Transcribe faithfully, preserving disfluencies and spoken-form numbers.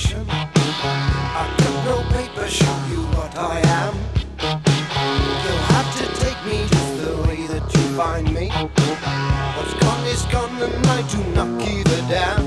station. I got no paper, show you what I am. You'll have to take me just the way that you find me. What's gone is gone and I do not give a damn.